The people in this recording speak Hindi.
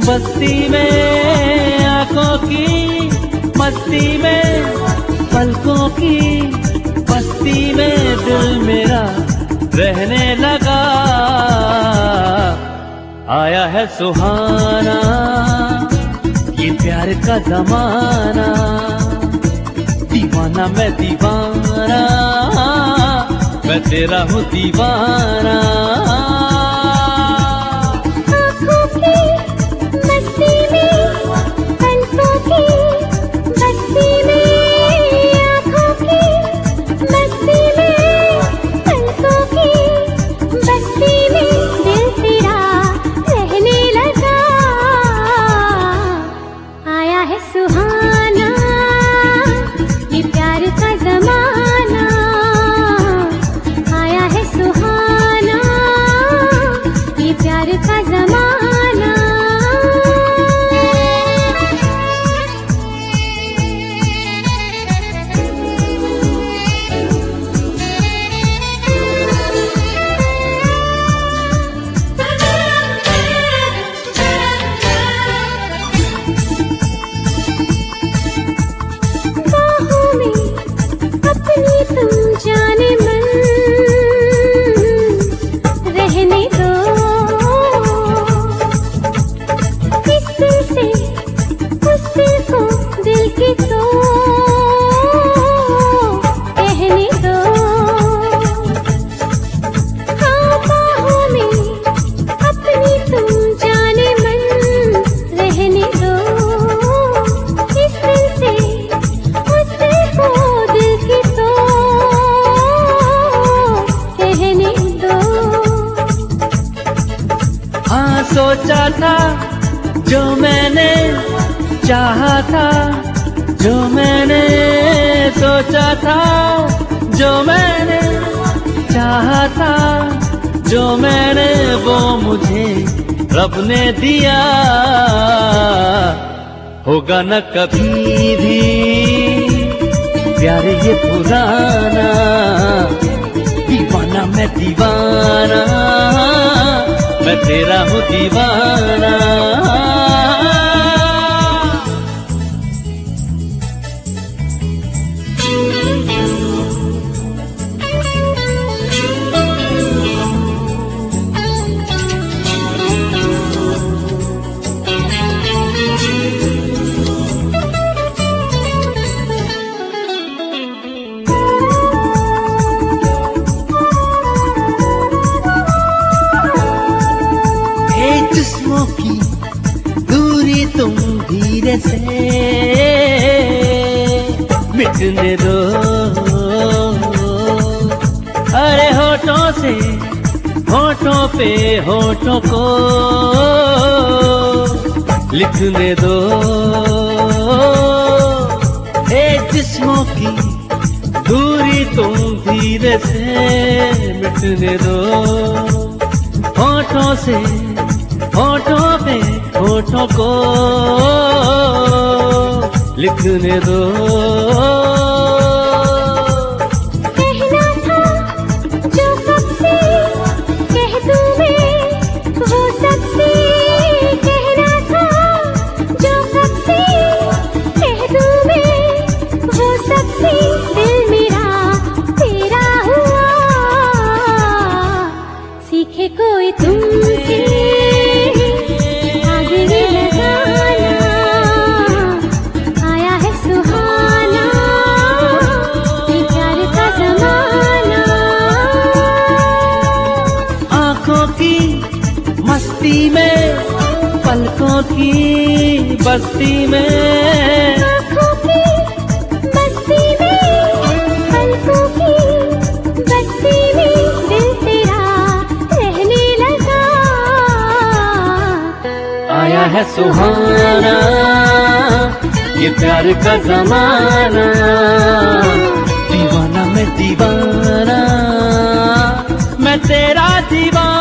बस्ती में आंखों की मस्ती में, पलकों की बस्ती में दिल मेरा रहने लगा। आया है सुहाना ये प्यार का जमाना, दीवाना मैं दीवाना, मैं तेरा हूँ दीवाना। सोचा था जो मैंने चाहा था, जो मैंने सोचा था, जो मैंने चाहा था, जो मैंने वो मुझे रब ने दिया। होगा न कभी भी प्यार ये पुराना, दीवाना मैं दीवाना, मैं तेरा हूँ दीवाना। जिस्मों की दूरी तुम धीरे से मिटने दो, अरे होठों से होठों पे होठों को लिखने दो। जिस्मों की दूरी तुम धीरे से मिटने दो, होठों से होठों पे होठों को लिखने दो। कहना था जो सबसे कह दूं मैं, वो सबसे कहना था जो सबसे कह दूं मैं, वो सबसे दिल मेरा तेरा हुआ। सीखे कोई तुमसे मस्ती में, पलकों की बस्ती में, आँखों की मस्ती में, पलकों की बस्ती में दिल तेरा रहने लगा। आया है सुहाना ये प्यार का जमाना, दीवाना मैं दीवाना, मैं तेरा दीवाना।